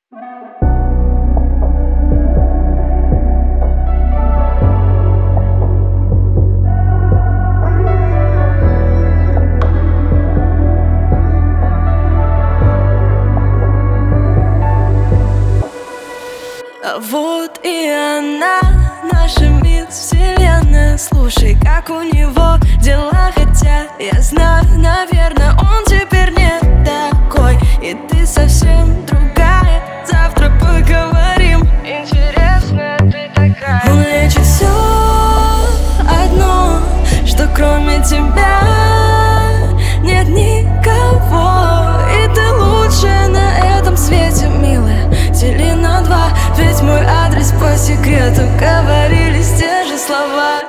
А вот и она, наша мисс Вселенная. Слушай, как у него дела, хотя я знаю, наверное, он теперь не такой. И ты совсем другая, завтра поговорим. Интересная ты такая. Он лечит все одно, что кроме тебя нет никого. И ты лучшая на этом свете, милая. Дели на два, ведь мой адрес по секрету говорились те же слова.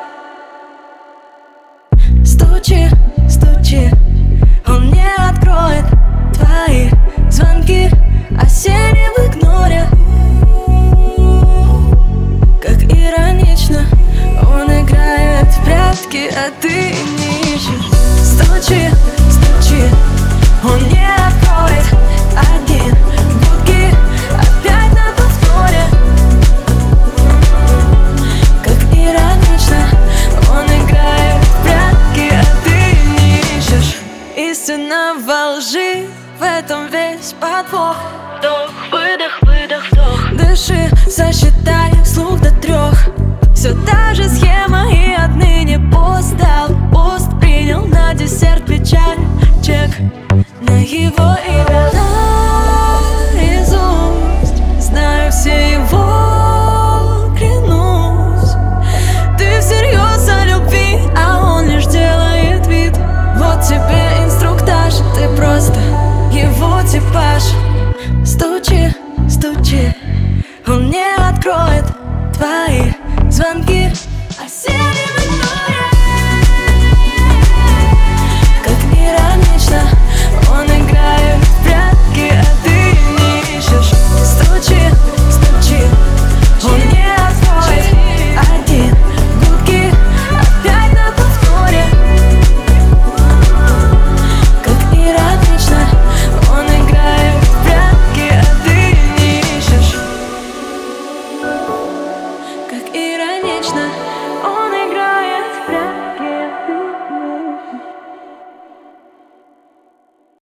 Стучи, стучи, он не откроет твои звонки, осенний в игноре. Как иронично, он играет в прятки, а ты не ищешь. Стучи, стучи, он не откроет один гудки, опять на повторе. Как иронично, он играет в прятки, а ты не ищешь. Истина во лжи, в этом весь подвох. Вдох, выдох, выдох, вдох. Дыши, сосчитай вслух до 3. Все та же схема, и отныне пост дал, пост принял, на десерт печаль. Чек на его